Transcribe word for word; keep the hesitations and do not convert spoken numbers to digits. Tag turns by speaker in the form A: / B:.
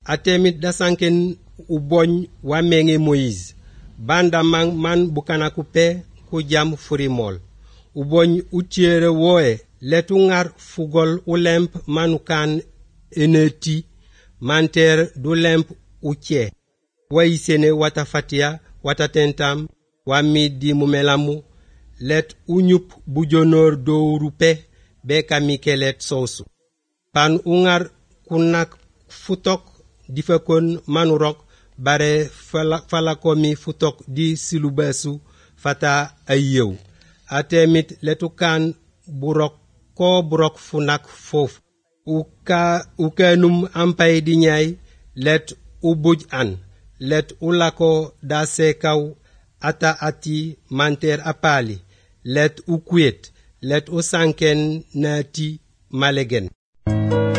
A: atemit da sanken ubony wa menge Moïse banda man man bukana kupe ku jam furimol ubony utiere woe letungar fugol ulemp manukan eneti manter du lemp uche waisene watafatia watatentam wamidi mumelamu let unyup bujonor do rupe beka mikelet sosu pan ungar kunak futok difakon manurok bare fala, falakomi futok di silubasu fata ayew atemit letukan burok ko burok funak fof uka ukanum ampay di nyay let ubuj an let ulako da sekaw ata ati manter apali let ukwet let usanken nati malegen.